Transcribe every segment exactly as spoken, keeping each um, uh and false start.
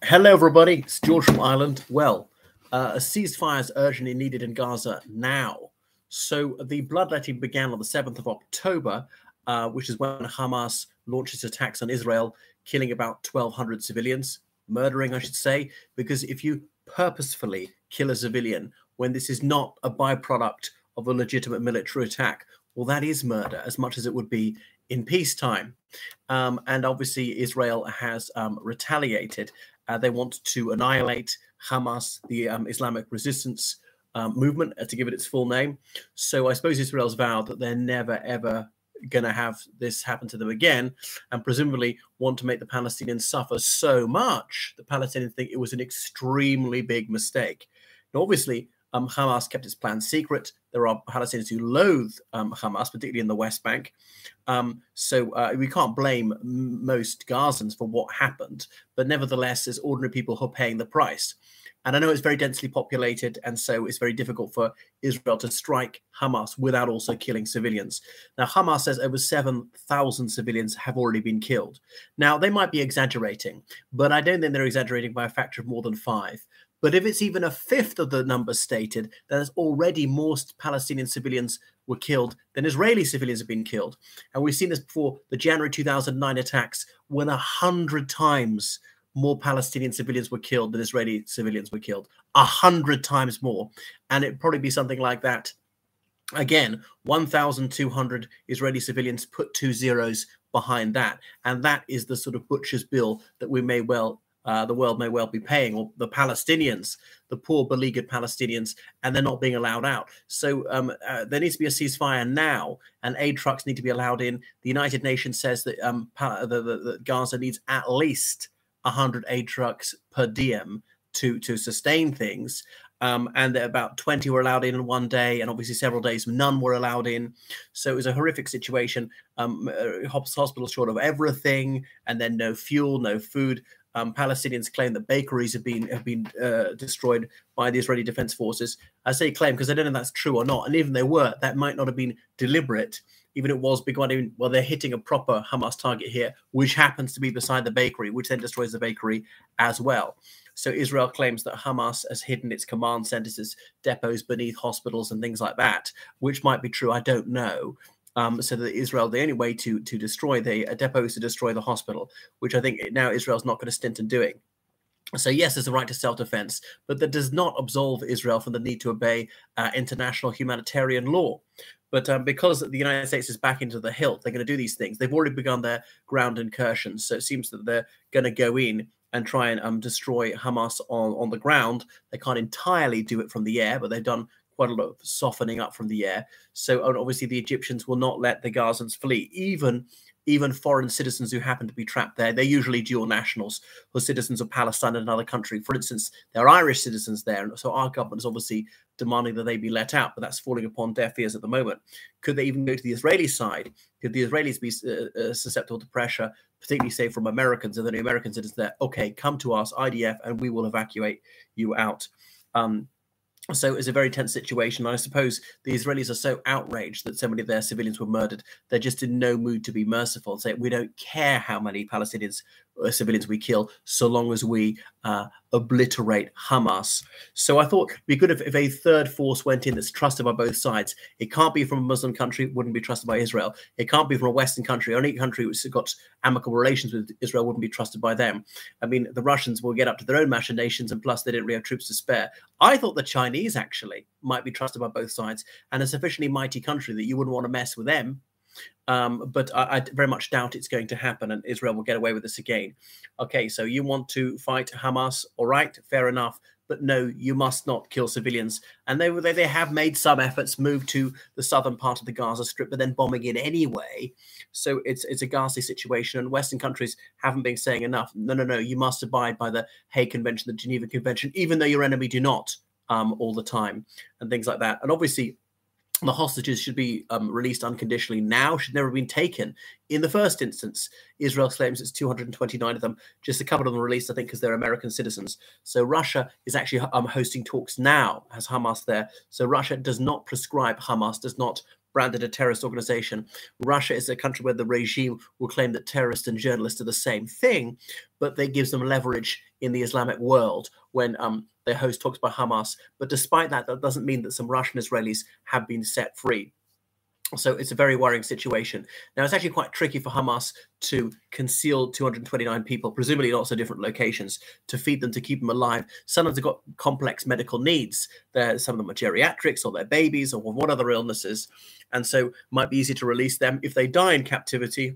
Hello, everybody. It's George from Ireland. Well, uh, a ceasefire is urgently needed in Gaza now. So the bloodletting began on the seventh of October, uh, which is when Hamas launches attacks on Israel, killing about twelve hundred civilians, murdering, I should say, because if you purposefully kill a civilian when this is not a byproduct of a legitimate military attack, well, that is murder as much as it would be in peacetime. Um, and obviously, Israel has um, retaliated. Uh, they want to annihilate Hamas, the um, Islamic resistance um, movement, uh, to give it its full name. So I suppose Israel's vowed that they're never, ever going to have this happen to them again, and presumably want to make the Palestinians suffer so much the Palestinians think it was an extremely big mistake. Now, obviously, um, Hamas kept its plan secret. There are Palestinians who loathe um, Hamas, particularly in the West Bank. Um, so uh, we can't blame m- most Gazans for what happened, but nevertheless, there's ordinary people who are paying the price. And I know it's very densely populated, and so it's very difficult for Israel to strike Hamas without also killing civilians. Now, Hamas says over seven thousand civilians have already been killed. Now, they might be exaggerating, but I don't think they're exaggerating by a factor of more than five. But if it's even a fifth of the numbers stated, then there's already more Palestinian civilians were killed than Israeli civilians have been killed. And we've seen this before, the January two thousand nine attacks, when a hundred times more Palestinian civilians were killed than Israeli civilians were killed. A hundred times more. And it'd probably be something like that. Again, one thousand two hundred Israeli civilians, put two zeros behind that. And that is the sort of butcher's bill that we may well Uh, the world may well be paying, or the Palestinians, the poor beleaguered Palestinians, and they're not being allowed out. So um, uh, there needs to be a ceasefire now, and aid trucks need to be allowed in. The United Nations says that um, the, the, the Gaza needs at least one hundred aid trucks per diem to, to sustain things. Um, and about twenty were allowed in in one day, and obviously several days none were allowed in. So it was a horrific situation. Um, hospitals short of everything, and then no fuel, no food. Um, Palestinians claim that bakeries have been have been uh, destroyed by the Israeli Defense Forces. I say claim because I don't know if that's true or not. And even if they were, that might not have been deliberate. Even if it was begun, well, they're hitting a proper Hamas target here, which happens to be beside the bakery, which then destroys the bakery as well. So Israel claims that Hamas has hidden its command centers, depots beneath hospitals and things like that, which might be true. I don't know. Um, so that Israel, the only way to to destroy the uh, depot is to destroy the hospital, which I think now Israel's not going to stint in doing. So yes, there's a right to self-defense, but that does not absolve Israel from the need to obey uh, international humanitarian law. But um, because the United States is back into the hilt, they're going to do these things. They've already begun their ground incursions, so it seems that they're going to go in and try and um, destroy Hamas on, on the ground. They can't entirely do it from the air, but they've done quite a lot of softening up from the air. So obviously the Egyptians will not let the Gazans flee, even even foreign citizens who happen to be trapped there. They're usually dual nationals or citizens of Palestine and another country. For instance, there are Irish citizens there. And so our government is obviously demanding that they be let out, but that's falling upon deaf ears at the moment. Could they even go to the Israeli side? Could the Israelis be uh, uh, susceptible to pressure, particularly say from Americans, and then the American citizens there, okay, come to us, I D F, and we will evacuate you out. Um, So it's a very tense situation. I suppose the Israelis are so outraged that so many of their civilians were murdered. They're just in no mood to be merciful. Say, we don't care how many Palestinians uh, civilians we kill, so long as we uh, obliterate Hamas. So I thought it'd be good if, if a third force went in that's trusted by both sides. It can't be from a Muslim country, wouldn't be trusted by Israel. It can't be from a Western country. Only country which has got amicable relations with Israel wouldn't be trusted by them. I mean, the Russians will get up to their own machinations, and plus they didn't really have troops to spare. I thought the Chinese actually might be trusted by both sides, and a sufficiently mighty country that you wouldn't want to mess with them. Um, but I, I very much doubt it's going to happen, and Israel will get away with this again. Okay, so you want to fight Hamas, all right, fair enough. But no, you must not kill civilians. And they, they, they have made some efforts, move to the southern part of the Gaza Strip, but then bombing it anyway. So it's it's a ghastly situation, and Western countries haven't been saying enough. No, no, no, you must abide by the Hague Convention, the Geneva Convention, even though your enemy do not um, all the time, and things like that. And obviously, the hostages should be um, released unconditionally now, should never have been taken in the first instance. Israel claims it's two hundred twenty-nine of them. Just a couple of them released, I think, because they're American citizens. So Russia is actually um, hosting talks now, has Hamas there. So Russia does not prescribe Hamas, does not branded a terrorist organization. Russia is a country where the regime will claim that terrorists and journalists are the same thing, but they gives them leverage in the Islamic world when um, they host talks by Hamas. But despite that, that doesn't mean that some Russian Israelis have been set free. So it's a very worrying situation. Now, it's actually quite tricky for Hamas to conceal two hundred twenty-nine people, presumably lots of different locations, to feed them, to keep them alive. Some of them have got complex medical needs. They're, some of them are geriatrics, or their babies, or what other illnesses. And so it might be easy to release them. If they die in captivity,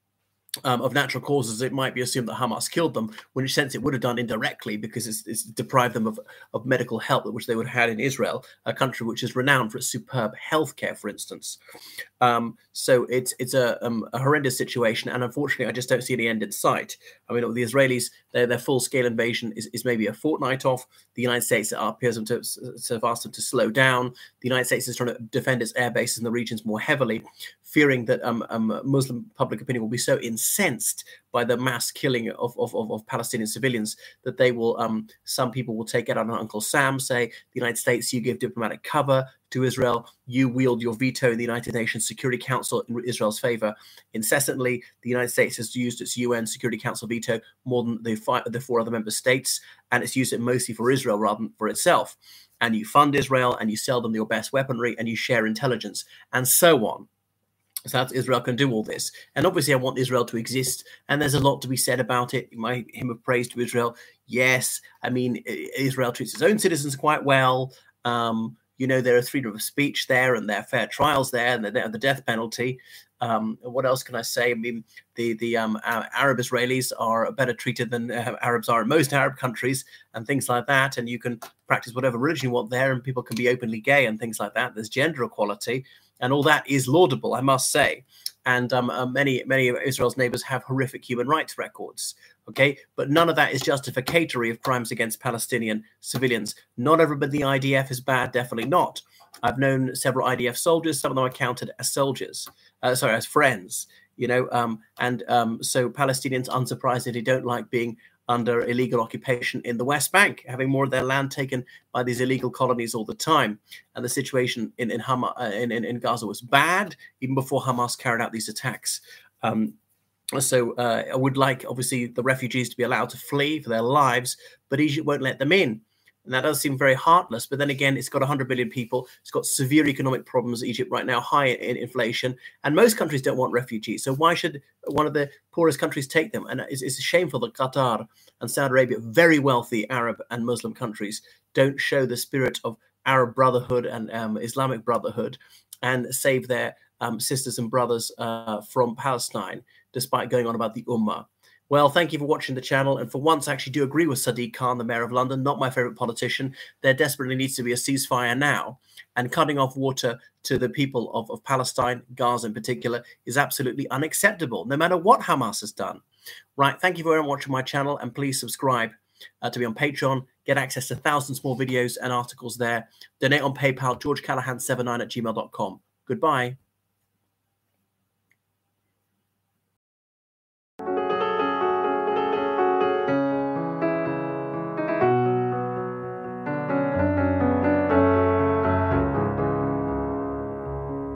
Um, of natural causes, it might be assumed that Hamas killed them, when in a sense it would have done indirectly, because it's, it's deprived them of, of medical help, which they would have had in Israel, a country which is renowned for its superb healthcare, for instance. Um, so it's it's a, um, a horrendous situation, and unfortunately, I just don't see any end in sight. I mean, the Israelis, their, their full-scale invasion is, is maybe a fortnight off. The United States appears to, to have asked them to slow down. The United States is trying to defend its air bases in the regions more heavily, fearing that um, um, Muslim public opinion will be so incensed by the mass killing of, of, of, of Palestinian civilians that they will, um, some people will take it on Uncle Sam, say, the United States, you give diplomatic cover to Israel, you wield your veto in the United Nations Security Council in Israel's favor incessantly. The United States has used its U N Security Council veto more than the, five, the four other member states, and it's used it mostly for Israel rather than for itself. And you fund Israel, and you sell them your best weaponry, and you share intelligence, and so on. So that Israel can do all this. And obviously, I want Israel to exist. And there's a lot to be said about it. My hymn of praise to Israel. Yes, I mean, Israel treats its own citizens quite well. Um, you know, there are freedom of speech there, and there are fair trials there, and the, the death penalty. Um, what else can I say? I mean, the, the um, Arab Israelis are better treated than uh, Arabs are in most Arab countries, and things like that. And you can practice whatever religion you want there, and people can be openly gay and things like that. There's gender equality. And all that is laudable, I must say. And um, uh, many, many of Israel's neighbors have horrific human rights records. Okay, but none of that is justificatory of crimes against Palestinian civilians. Not everybody in the I D F is bad, definitely not. I've known several I D F soldiers. Some of them are counted as soldiers, uh, sorry, as friends. You know, um, and um, so Palestinians, unsurprisingly, don't like being under illegal occupation in the West Bank, having more of their land taken by these illegal colonies all the time. And the situation in in, Hamas, uh, in, in, in Gaza was bad, even before Hamas carried out these attacks. Um, so uh, I would like, obviously, the refugees to be allowed to flee for their lives, but Egypt won't let them in. And that does seem very heartless. But then again, it's got one hundred billion people. It's got severe economic problems, Egypt right now, high in inflation. And most countries don't want refugees. So why should one of the poorest countries take them? And it's, it's shameful that Qatar and Saudi Arabia, very wealthy Arab and Muslim countries, don't show the spirit of Arab brotherhood and um, Islamic brotherhood and save their um, sisters and brothers uh, from Palestine, despite going on about the Ummah. Well, thank you for watching the channel. And for once, I actually do agree with Sadiq Khan, the mayor of London, not my favorite politician. There desperately needs to be a ceasefire now. And cutting off water to the people of, of Palestine, Gaza in particular, is absolutely unacceptable, no matter what Hamas has done. Right. Thank you for watching my channel. And please subscribe uh, to be on Patreon. Get access to thousands more videos and articles there. Donate on PayPal, george callahan seventy-nine at gmail dot com. Goodbye.